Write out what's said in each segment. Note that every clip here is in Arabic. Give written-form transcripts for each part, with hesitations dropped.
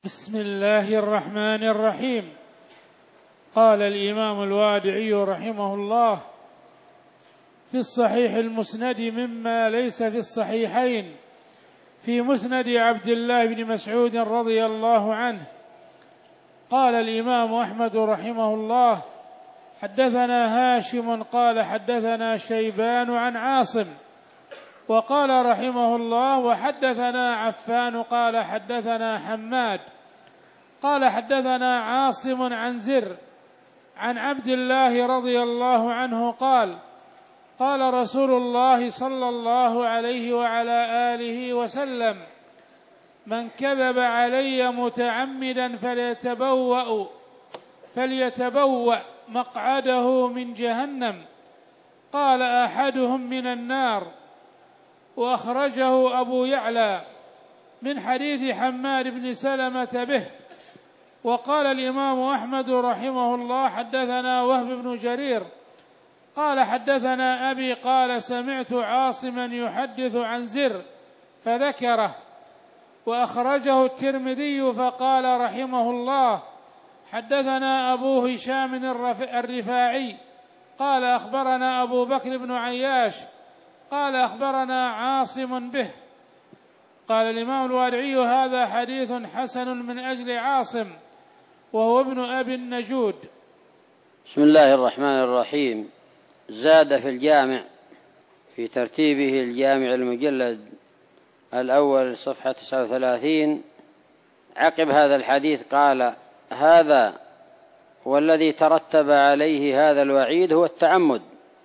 بسم الله الرحمن الرحيم. قال الإمام الوادعي رحمه الله في الصحيح المسند مما ليس في الصحيحين في مسند عبد الله بن مسعود رضي الله عنه. قال الإمام أحمد رحمه الله حدثنا هاشم قال حدثنا شيبان عن عاصم، وقال رحمه الله وحدثنا عفان قال حدثنا حماد قال حدثنا عاصم عن زر عن عبد الله رضي الله عنه قال قال رسول الله صلى الله عليه وعلى آله وسلم: من كذب علي متعمدا فليتبوأ مقعده من جهنم. قال أحدهم من النار، وأخرجه أبو يعلى من حديث حماد بن سلمة به. وقال الإمام أحمد رحمه الله حدثنا وهب بن جرير قال حدثنا أبي قال سمعت عاصما يحدث عن زر فذكره. وأخرجه الترمذي فقال رحمه الله حدثنا أبو هشام الرفاعي قال أخبرنا أبو بكر بن عياش قال أخبرنا عاصم به. قال الإمام الوادعي هذا حديث حسن من أجل عاصم وهو ابن أبي النجود. بسم الله الرحمن الرحيم. زاد في الجامع في ترتيبه الجامع المجلد الأول صفحة 39 عقب هذا الحديث قال: هذا والذي ترتب عليه هذا الوعيد هو التعمد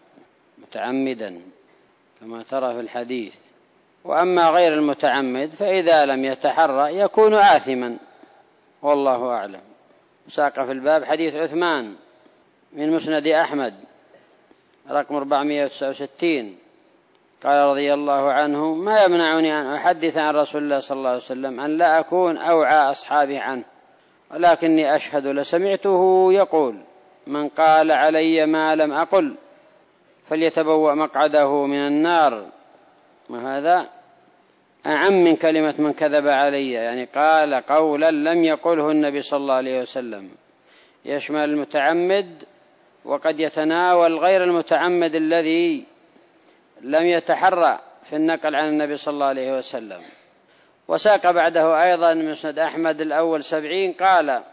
متعمدا كما ترى في الحديث، وأما غير المتعمد فإذا لم يتحرى يكون آثما والله أعلم. ساق في الباب حديث عثمان من مسند أحمد رقم 469 قال رضي الله عنه: ما يمنعني أن أحدث عن رسول الله صلى الله عليه وسلم أن لا أكون أوعى أصحابي عنه، ولكني أشهد لسمعته يقول: من قال علي ما لم أقل فليتبوأ مقعده من النار. وهذا أعم من كلمة من كذب علي، يعني قال قولا لم يقله النبي صلى الله عليه وسلم، يشمل المتعمد وقد يتناول غير المتعمد الذي لم يتحرى في النقل عن النبي صلى الله عليه وسلم. وساق بعده أيضا مسند أحمد الأول 70 قال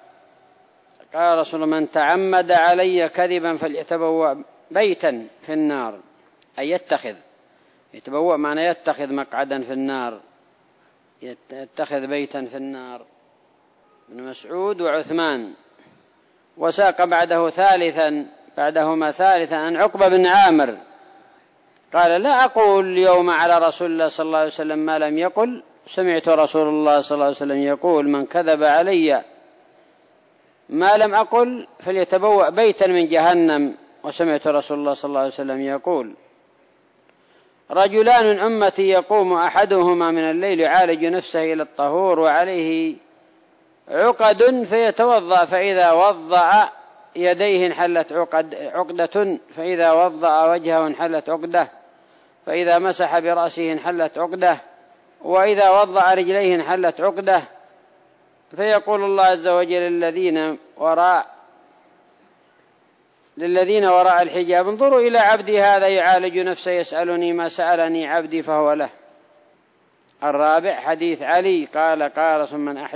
رسول الله: من تعمد علي كذبا فليتبوأ بيتا في النار، أي يتبوأ معنى يتخذ مقعدا في النار، يتخذ بيتا في النار. ابن مسعود وعثمان. وساق بعدهما ثالثا عن عقبة بن عامر قال: لا أقول اليوم على رسول الله صلى الله عليه وسلم ما لم يقل، سمعت رسول الله صلى الله عليه وسلم يقول: من كذب علي ما لم أقل فليتبوأ بيتا من جهنم. وسمعت رسول الله صلى الله عليه وسلم يقول: رجلان من أمتي يقوم أحدهما من الليل يعالج نفسه إلى الطهور وعليه عقد فيتوضأ، فإذا وضأ يديه انحلت عقدة، فإذا وضأ وجهه انحلت عقدة، فإذا مسح برأسه انحلت عقدة، وإذا وضأ رجليه انحلت عقدة. فيقول الله عز وجل للذين وراء الحجاب: انظروا إلى عبدي هذا يعالج نفسه يسألني ما سألني عبدي فهو له. الرابع حديث علي قال رسول: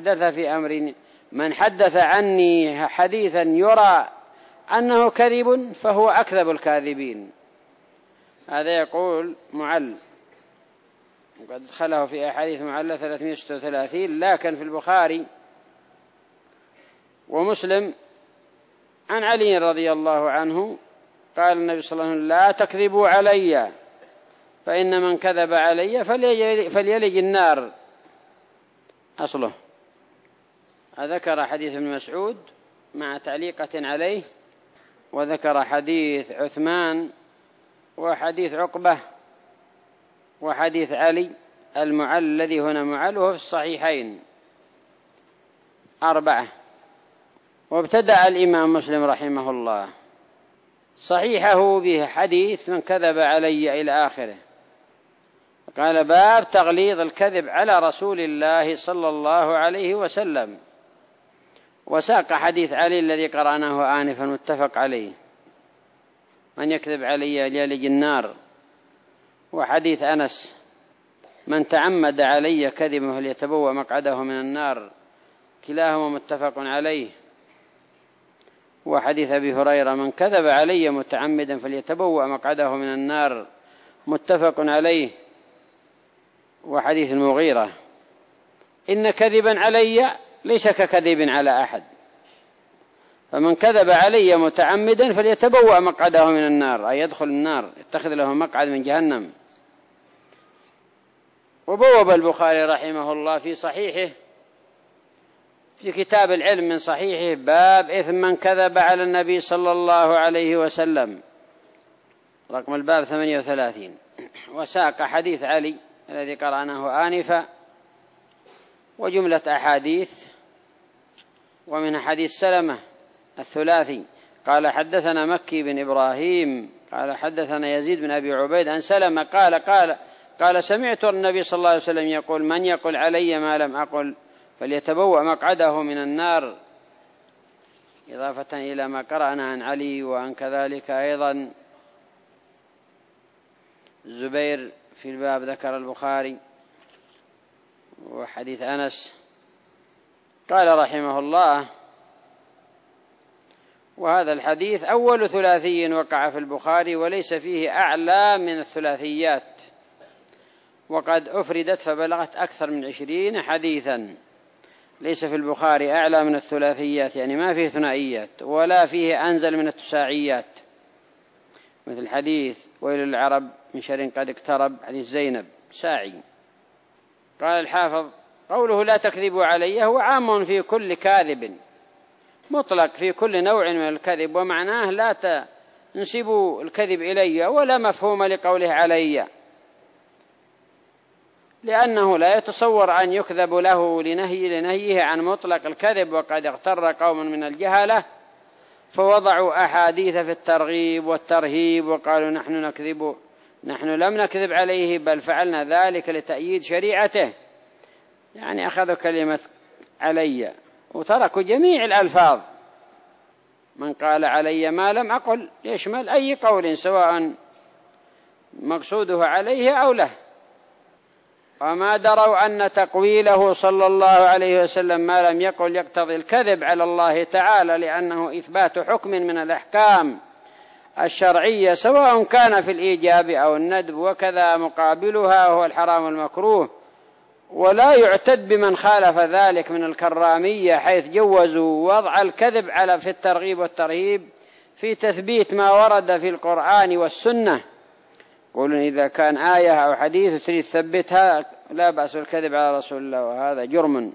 من حدث عني حديثا يرى أنه كذب فهو أكذب الكاذبين. هذا يقول معل، وقد دخله في أحاديث معلة 336، لكن في البخاري ومسلم عن علي رضي الله عنه قال النبي صلى الله عليه وسلم: لا تكذبوا علي فإن من كذب علي فليلج النار. أصله. ذكر حديث ابن مسعود مع تعليقة عليه، وذكر حديث عثمان وحديث عقبة وحديث علي المعل الذي هنا معل وهو في الصحيحين 4. وابتدأ الإمام مسلم رحمه الله صحيحه به حديث من كذب علي إلى آخره، قال: باب تغليظ الكذب على رسول الله صلى الله عليه وسلم. وساق حديث علي الذي قرأناه آنفا متفق عليه: من يكذب علي يلج النار، وحديث أنس: من تعمد علي كذبه فليتبوأ مقعده من النار، كلاهما متفق عليه. وحديث أبي هريرة: من كذب علي متعمدا فليتبوأ مقعده من النار، متفق عليه. وحديث المغيرة: إن كذبا علي ليس ككذب على أحد، فمن كذب علي متعمدا فليتبوأ مقعده من النار، أي يدخل النار، يتخذ له مقعد من جهنم. وبوب البخاري رحمه الله في صحيحه في كتاب العلم من صحيحه باب إثم من كذب على النبي صلى الله عليه وسلم، رقم الباب 38، وساق حديث علي الذي قرأناه آنفا وجملة أحاديث، ومن حديث سلمة الثلاثي قال: حدثنا مكي بن إبراهيم قال حدثنا يزيد بن أبي عبيد عن سلمة قال سمعت النبي صلى الله عليه وسلم يقول: من يقل علي ما لم أقل فليتبوأ مقعده من النار، إضافة إلى ما قرأنا عن علي. وعن كذلك أيضا الزبير في الباب ذكر البخاري، وحديث أنس. قال رحمه الله: وهذا الحديث أول ثلاثي وقع في البخاري، وليس فيه أعلى من الثلاثيات، وقد أفردت فبلغت أكثر من 20 حديثا. ليس في البخاري أعلى من الثلاثيات، يعني ما فيه ثنائيات، ولا فيه أنزل من التساعيات، مثل حديث ويل العرب من شر قد اقترب، حديث زينب ساعي. قال الحافظ: قوله لا تكذبوا علي هو عام في كل كاذب، مطلق في كل نوع من الكذب، ومعناه لا تنسبوا الكذب إلي، ولا مفهوم لقوله علي، لأنه لا يتصور أن يكذب له لنهيه عن مطلق الكذب. وقد اغتر قوم من الجهلة فوضعوا أحاديث في الترغيب والترهيب وقالوا نحن لم نكذب عليه بل فعلنا ذلك لتأييد شريعته، يعني أخذوا كلمة علي وتركوا جميع الألفاظ. من قال علي ما لم أقل يشمل أي قول سواء مقصوده عليه أو له، وما دروا أن تقويله صلى الله عليه وسلم ما لم يقل يقتضي الكذب على الله تعالى، لأنه إثبات حكم من الأحكام الشرعية سواء كان في الإيجاب أو الندب، وكذا مقابلها وهو الحرام المكروه. ولا يعتد بمن خالف ذلك من الكرامية، حيث جوزوا وضع الكذب في الترغيب والترهيب في تثبيت ما ورد في القرآن والسنة. يقولون إذا كان آية أو حديث تريد تثبتها لا بأس بالكذب على رسول الله، وهذا جرم،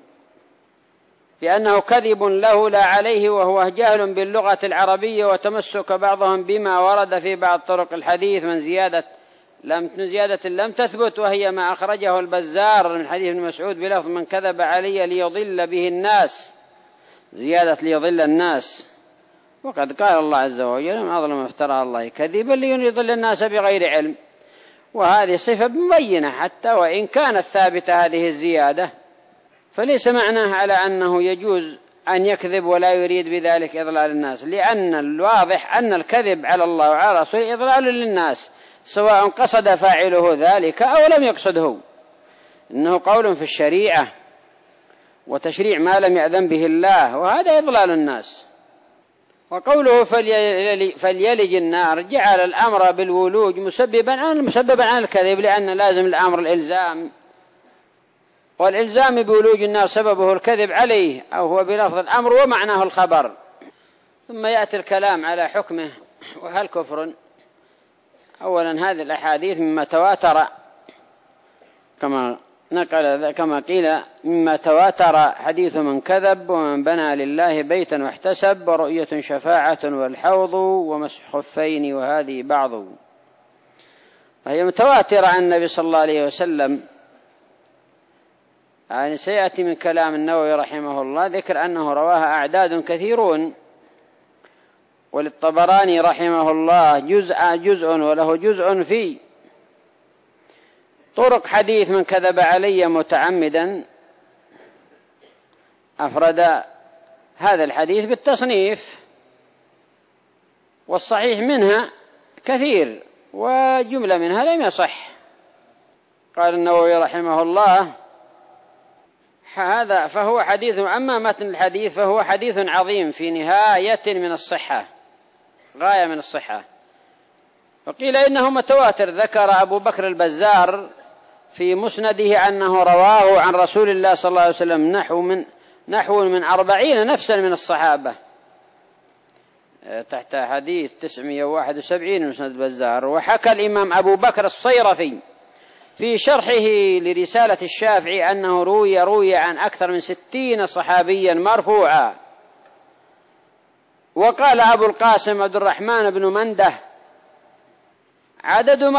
لأنه كذب له لا عليه، وهو جهل باللغة العربية وتمسك بعضهم بما ورد في بعض طرق الحديث من زيادة لم تثبت، وهي ما أخرجه البزار من حديث ابن مسعود بلفظ من كذب علي ليضل به الناس، زيادة ليضل الناس. وقد قال الله عز وجل: من أظلم افترى على الله كذبا ليضل الناس بغير علم. وهذه صفة مبينة، حتى وإن كانت ثابتة هذه الزيادة فليس معناه على أنه يجوز أن يكذب ولا يريد بذلك إضلال الناس، لأن الواضح أن الكذب على الله وعلى رسوله إضلال للناس سواء قصد فاعله ذلك أو لم يقصده، إنه قول في الشريعة وتشريع ما لم يأذن به الله، وهذا إضلال الناس. وقوله فليلج النار جعل الأمر بالولوج مسببا عن الكذب، لأن لازم الأمر الإلزام، والإلزام بولوج النار سببه الكذب عليه، أو هو بلفظ الأمر ومعناه الخبر. ثم يأتي الكلام على حكمه وهل كفر. أولا هذه الأحاديث مما تواتر كما قيل مما تواتر حديث من كذب ومن بنى لله بيتا واحتسب ورؤية شفاعة والحوض ومسح خفين، وهذه بعض، وهي متواترة عن النبي صلى الله عليه وسلم. يعني سيأتي من كلام النووي رحمه الله ذكر أنه رواها أعداد كثيرون، وللطبراني رحمه الله جزء وله جزء في طرق حديث من كذب علي متعمدا، أفرد هذا الحديث بالتصنيف، والصحيح منها كثير وجملة منها لم يصح. قال النووي رحمه الله: هذا فهو حديث، أما متن الحديث فهو حديث عظيم في نهاية من الصحة، غاية من الصحة. وقيل إنه متواتر. ذكر أبو بكر البزار في مسنده أنه رواه عن رسول الله صلى الله عليه وسلم نحو من 40 نفسا من الصحابة، تحت حديث 971 مسند البزار. وحكى الإمام أبو بكر الصيرفي في شرحه لرسالة الشافعي أنه روي عن أكثر من 60 صحابيا مرفوعا. وقال أبو القاسم عبد الرحمن بن منده: عدد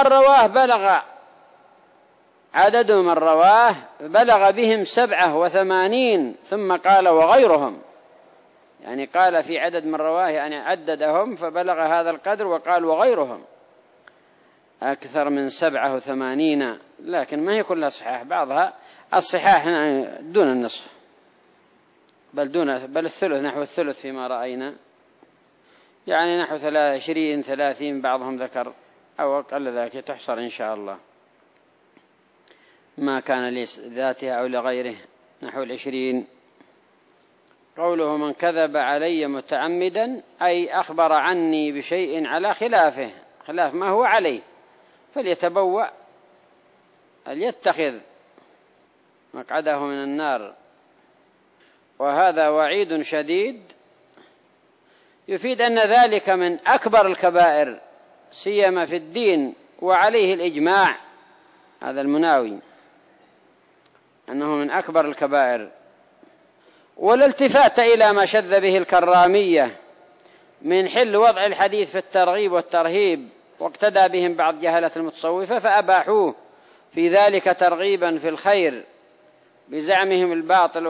من رواه بلغ بهم 87. ثم قال: وغيرهم، يعني قال في عدد من رواه، يعني عددهم فبلغ هذا القدر، وقال وغيرهم أكثر من 87. لكن ما هي كلها صحاح، بعضها الصحاح دون النصف، بل الثلث، نحو الثلث فيما رأينا، يعني نحو 20-30 بعضهم ذكر، أو أقل ذلك تحصر إن شاء الله، ما كان لذاتها أو لغيره نحو 20. قوله: من كذب علي متعمدا، أي أخبر عني بشيء على خلاف ما هو عليه، فليتخذ مقعده من النار. وهذا وعيد شديد يفيد أن ذلك من أكبر الكبائر، سيما في الدين، وعليه الإجماع. هذا المناوي أنه من أكبر الكبائر. والالتفات إلى ما شذ به الكرامية من حل وضع الحديث في الترغيب والترهيب، واقتدى بهم بعض جهلة المتصوفة فأباحوه في ذلك ترغيبا في الخير بزعمهم الباطل،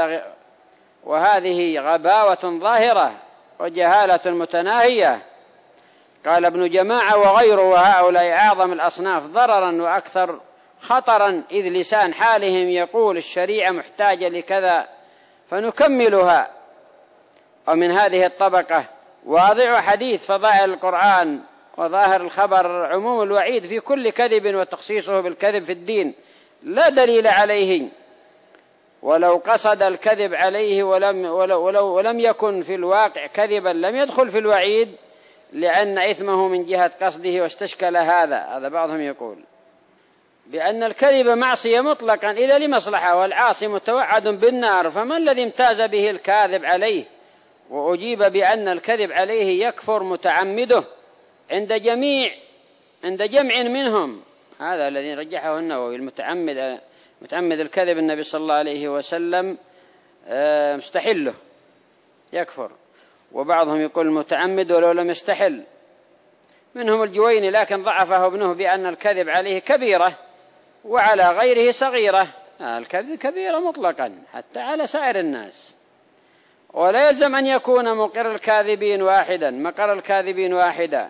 وهذه غباوة ظاهرة وجهالة متناهية. قال ابن جماعة وغيره: وهؤلاء أعظم الأصناف ضررا وأكثر خطرا، إذ لسان حالهم يقول الشريعة محتاجة لكذا فنكملها. ومن هذه الطبقة واضع حديث فضائل القرآن وظاهر الخبر عموم الوعيد في كل كذب، وتخصيصه بالكذب في الدين لا دليل عليه، ولو قصد الكذب عليه ولم يكن في الواقع كذبا لم يدخل في الوعيد، لأن إثمه من جهة قصده. واستشكل هذا بعضهم يقول بأن الكذب معصية مطلقا إذا لمصلحة، والعاصي متوعد بالنار، فما الذي امتاز به الكاذب عليه؟ وأجيب بأن الكذب عليه يكفر متعمده عند جمع منهم. هذا الذي رجحه النووي، متعمد الكذب النبي صلى الله عليه وسلم مستحله يكفر. وبعضهم يقول متعمد ولو لم يستحل، منهم الجويني، لكن ضعفه ابنه بأن الكذب عليه كبيرة وعلى غيره صغيرة. الكذب كبيرة مطلقا حتى على سائر الناس، ولا يلزم أن يكون مقر الكاذبين واحدا.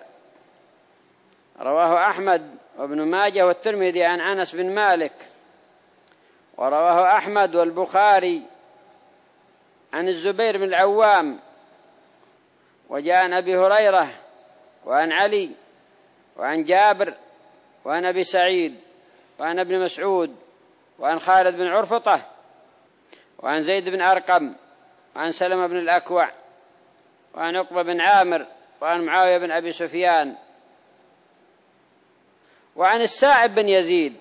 رواه أحمد وابن ماجه والترمذي عن أنس بن مالك، ورواه أحمد والبخاري عن الزبير بن العوام، وجاء عن أبي هريرة وعن علي وعن جابر وعن أبي سعيد وعن ابن مسعود وعن خالد بن عرفطة وعن زيد بن أرقم وعن سلمة بن الأكوع وعن عقبة بن عامر وعن معاوية بن أبي سفيان وعن السائب بن يزيد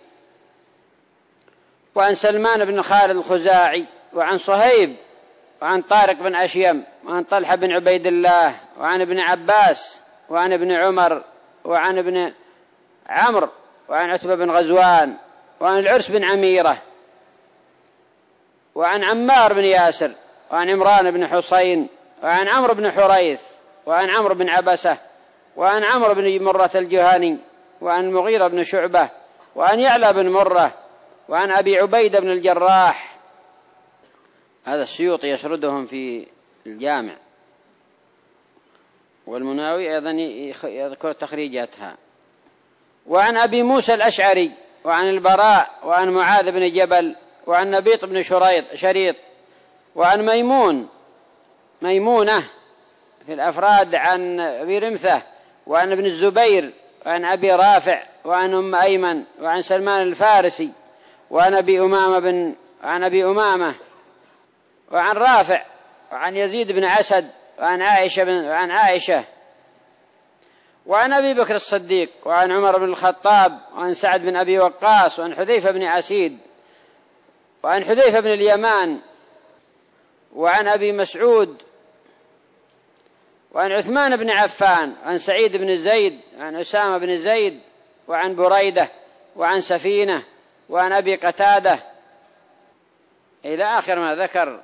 وعن سلمان بن خالد الخزاعي وعن صهيب وعن طارق بن أشيم وعن طلحة بن عبيد الله وعن ابن عباس وعن ابن عمر وعن ابن عمرو وعن عتبة بن غزوان وعن العرس بن عميرة وعن عمار بن ياسر وعن عمران بن حسين وعن عمرو بن حريث وعن عمرو بن عبسة وعن عمرو بن مرة الجهني وعن مغيرة بن شعبة وعن يعلى بن مرة وعن أبي عبيدة بن الجراح. هذا السيوطي يسردهم في الجامع، والمناوي أيضا يذكر تخريجاتها. وعن أبي موسى الأشعري وعن البراء وعن معاذ بن جبل وعن نبيط بن شريط وعن ميمون ميمونة في الأفراد عن أبي رمثة وعن ابن الزبير وعن أبي رافع وعن أم أيمن وعن سلمان الفارسي وعن أبي أمامة وعن رافع وعن يزيد بن أسد وعن عائشة وعن أبي بكر الصديق وعن عمر بن الخطاب وعن سعد بن أبي وقاص وعن حذيفة بن أسيد وعن حذيفة بن اليمان وعن أبي مسعود وعن عثمان بن عفان وعن سعيد بن زيد وعن أسامة بن زيد وعن بريدة وعن سفينة وعن أبي قتادة إلى آخر ما ذكر.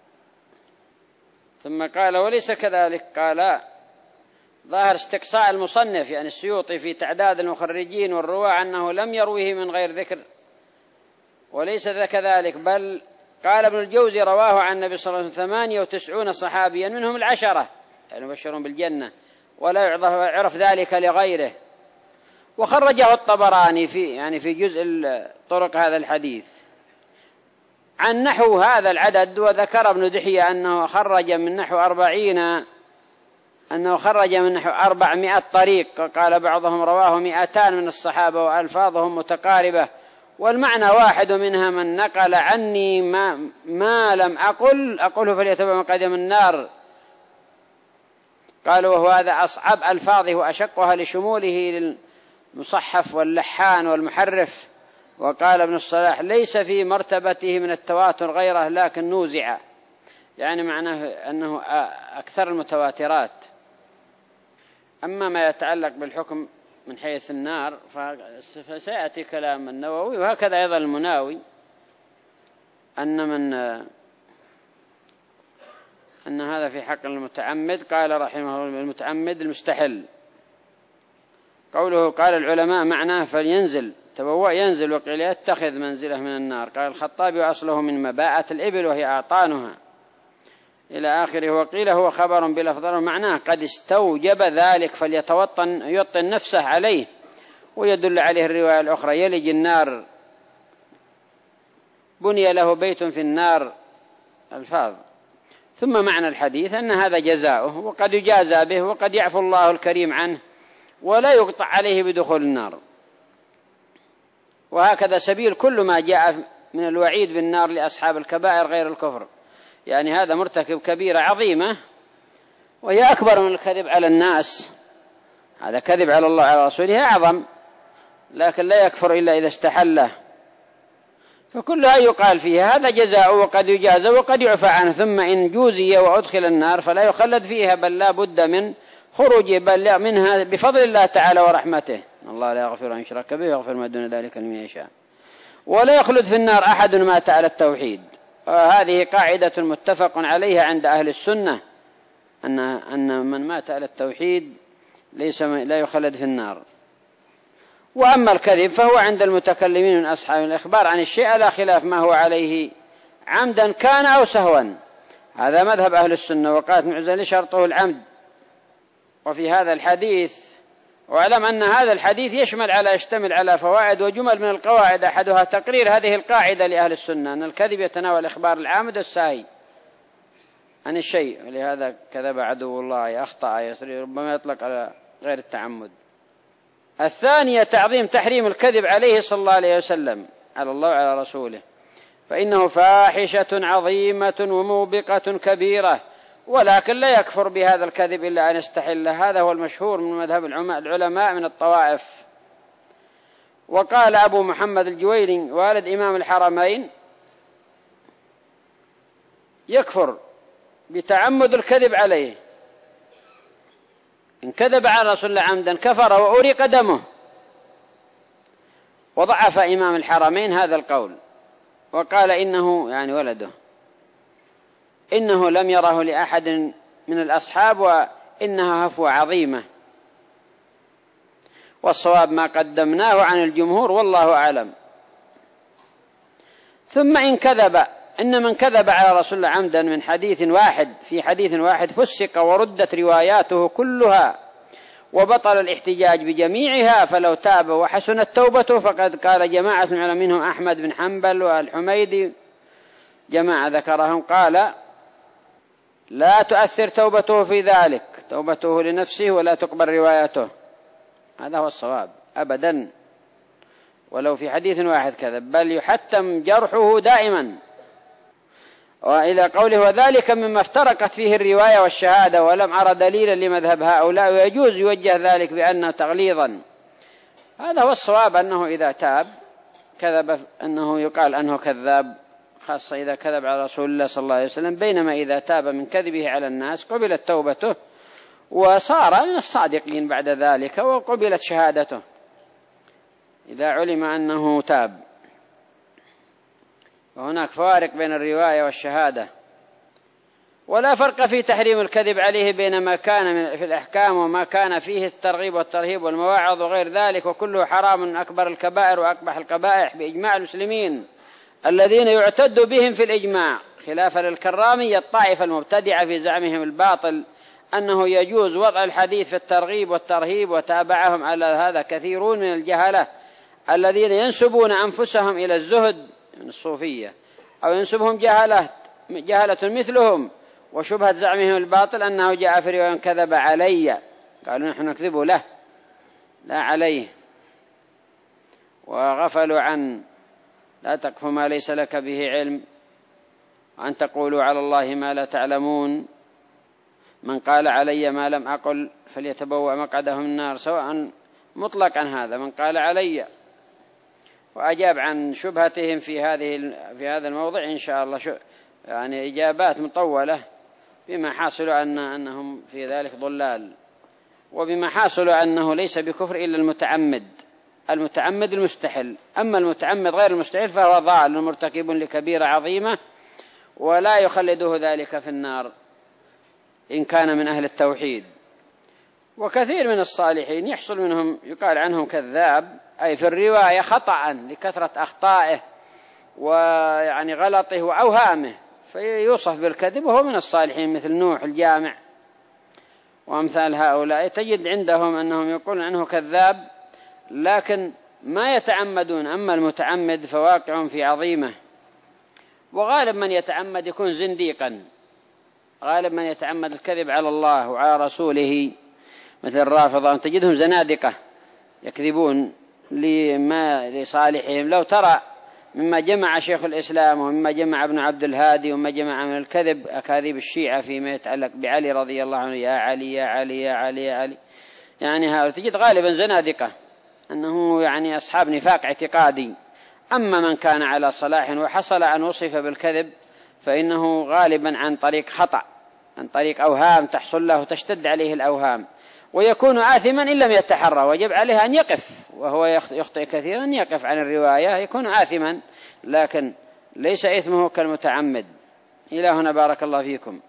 ثم قال وليس كذلك، قال ظاهر استقصاء المصنف يعني السيوطي في تعداد المخرجين والرواة أنه لم يرويه من غير ذكر، وليس كذلك، بل قال ابن الجوزي رواه عن النبي صلى الله عليه وسلم 98 صحابيا منهم 10 يعني مبشرون بالجنة، ولا يعرف ذلك لغيره. وخرجه الطبراني في جزء طرق هذا الحديث عن نحو هذا العدد. وذكر ابن دحية أنه خرج من نحو 400 طريق، وقال بعضهم رواه 200 من الصحابة وألفاظهم متقاربة، والمعنى واحد منها من نقل عني ما لم أقله فليتبع مقادم النار. قالوا وهو هذا أصعب ألفاظه وأشقها لشموله للمصحف واللحان والمحرف. وقال ابن الصلاح ليس في مرتبته من التواتر غيره لكن نوزع، يعني معناه أنه أكثر المتواترات. أما ما يتعلق بالحكم من حيث النار فسيأتي كلام النووي، وهكذا أيضا المناوي، أن هذا في حق المتعمد. قال رحمه الله المتعمد المستحل. قوله قال العلماء معناه فلينزل تبوأ ينزل، وقيل يتخذ منزله من النار. قال الخطابي أصله من مباءة الإبل وهي أعطانها إلى آخره. وقيل هو خبر بلفظ معناه قد استوجب ذلك يوطن نفسه عليه، ويدل عليه الرواية الأخرى يلج النار بني له بيت في النار الفاظ. ثم معنى الحديث أن هذا جزاؤه، وقد يجازى به، وقد يعفو الله الكريم عنه ولا يقطع عليه بدخول النار. وهكذا سبيل كل ما جاء من الوعيد بالنار لأصحاب الكبائر غير الكفر، يعني هذا مرتكب كبيرة عظيمة وهي أكبر من الكذب على الناس، هذا كذب على الله وعلى رسوله أعظم، لكن لا يكفر إلا إذا استحله. فكلها يقال فيها هذا جزاء وقد يجازى وقد يعفى عنه. ثم إن جوزي وأدخل النار فلا يخلد فيها، بل لا بد من خروجه بل منها بفضل الله تعالى ورحمته. الله لا يغفر أن يشرك به ويغفر ما دون ذلك لمن يشاء. ولا يخلد في النار أحد مات على التوحيد. وهذه قاعدة متفق عليها عند أهل السنة، أن من مات على التوحيد لا يخلد في النار. وأما الكذب فهو عند المتكلمين من أصحاب الإخبار عن الشيء لا خلاف ما هو عليه عمدا كان أو سهوا، هذا مذهب أهل السنة. وقالت معتزلة شرطه العمد. وفي هذا الحديث واعلم أن هذا الحديث يشتمل على فوائد وجمل من القواعد، أحدها تقرير هذه القاعدة لأهل السنة أن الكذب يتناول إخبار العامد والساهي عن الشيء، ولهذا كذب عدو الله أخطأ ربما يطلق على غير التعمد. الثانية تعظيم تحريم الكذب عليه صلى الله عليه وسلم على الله وعلى رسوله، فإنه فاحشة عظيمة وموبقة كبيرة، ولكن لا يكفر بهذا الكذب إلا أن يستحل. هذا هو المشهور من مذهب العلماء من الطوائف. وقال أبو محمد الجويني والد إمام الحرمين يكفر بتعمد الكذب عليه، إن كذب على رسول الله عمدا كفر وأريق دمه. وضعف إمام الحرمين هذا القول وقال إنه يعني ولده إنه لم يره لأحد من الأصحاب وإنها هفوة عظيمة، والصواب ما قدمناه عن الجمهور والله أعلم. ثم إن من كذب على رسول الله عمدا من في حديث واحد فسق وردت رواياته كلها وبطل الاحتجاج بجميعها، فلو تاب وحسنت توبته فقد قال جماعة من العلماء منهم أحمد بن حنبل والحميدي جماعة ذكرهم، قال لا تؤثر توبته في ذلك، توبته لنفسه ولا تقبل روايته. هذا هو الصواب أبدا، ولو في حديث واحد كذب، بل يحتم جرحه دائما. وإلى قوله وذلك مما افترقت فيه الرواية والشهادة ولم أرى دليلا لمذهب هؤلاء، ويجوز يوجه ذلك بأنه تغليظا. هذا هو الصواب، أنه إذا تاب كذب أنه يقال أنه كذاب، خاصة إذا كذب على رسول الله صلى الله عليه وسلم، بينما إذا تاب من كذبه على الناس قبلت توبته وصار من الصادقين بعد ذلك وقبلت شهادته إذا علم أنه تاب. وهناك فارق بين الرواية والشهادة، ولا فرق في تحريم الكذب عليه بين ما كان في الأحكام وما كان فيه الترغيب والترهيب والمواعظ وغير ذلك، وكله حرام من أكبر الكبائر وأقبح القبائح بإجماع المسلمين الذين يعتد بهم في الإجماع، خلافا للكرامية الطائفة المبتدعة في زعمهم الباطل أنه يجوز وضع الحديث في الترغيب والترهيب، وتابعهم على هذا كثيرون من الجهلة الذين ينسبون أنفسهم إلى الزهد من الصوفية، أو ينسبهم جهلة مثلهم، وشبهة زعمهم الباطل أنه جاء في رواية كذب علي، قالوا نحن نكذب له لا عليه، وغفلوا عن لا تقف ما ليس لك به علم وأن تقولوا على الله ما لا تعلمون، من قال علي ما لم أقل فليتبوأ مقعده من النار، سواء مطلق عن هذا من قال علي. وأجاب عن شبهتهم في هذا الموضع إن شاء الله يعني إجابات مطولة، بما حاصل أنهم في ذلك ضلال، وبما حاصل أنه ليس بكفر إلا المتعمد المستحل، أما المتعمد غير المستحل فهو ضال مرتكب لكبيرة عظيمة ولا يخلده ذلك في النار إن كان من أهل التوحيد. وكثير من الصالحين يحصل منهم يقال عنهم كذاب، أي في الرواية خطأ لكثرة أخطائه ويعني غلطه وأوهامه، فيوصف بالكذب، وهو من الصالحين مثل نوح الجامع وأمثال هؤلاء، تجد عندهم أنهم يقولون عنه كذاب لكن ما يتعمدون، أما المتعمد فواقع في عظيمة. وغالب من يتعمد يكون زنديقا، غالب من يتعمد الكذب على الله وعلى رسوله مثل الرافضة تجدهم زنادقة يكذبون لصالحهم. لو ترى مما جمع شيخ الإسلام ومما جمع ابن عبد الهادي ومما جمع من الكذب أكاذيب الشيعة فيما يتعلق بعلي رضي الله عنه، يا علي يا علي يا علي يا علي، يعني هؤلاء تجد غالبا زنادقة، أنه يعني أصحاب نفاق اعتقادي. أما من كان على صلاح وحصل أن وصف بالكذب فإنه غالبا عن طريق خطأ، عن طريق أوهام تحصل له تشتد عليه الأوهام، ويكون آثما إن لم يتحرى، وجب عليه أن يقف، وهو يخطئ كثيرا يقف عن الرواية، يكون آثما لكن ليس إثمه كالمتعمد. إلى هنا بارك الله فيكم.